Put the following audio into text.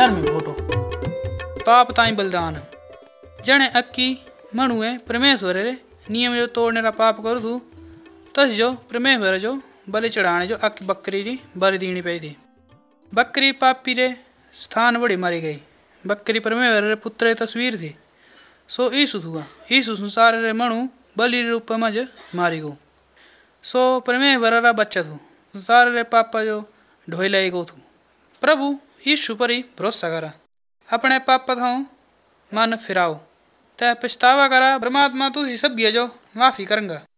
11वीं फोटो। पाप ताई बलिदान। जने अक्की मनुए परमेश्वर रे नियम जो तोड़ने रा पाप करू थू, तस जो परमेश्वर जो बलि चढ़ाने जो अक्की बकरी री बलि दीनी पई थी। बकरी पापी रे स्थान बड़ी मारी गई। बकरी परमेश्वर रे पुत्र री तस्वीर थी। सो यीशु थुआ। यीशु संसार रे मनु बलि रूप मज मारी गो। सो परमेश्वर रा बच्चा थू। संसार रे पापा जो ढोई लाई गो थू। प्रभु यीशु पर ही भरोसा करा। अपने पापा थाऊ मन फिराओ। तै पछतावा करा। परमात्मा तुझी सब जो माफी करेंगा।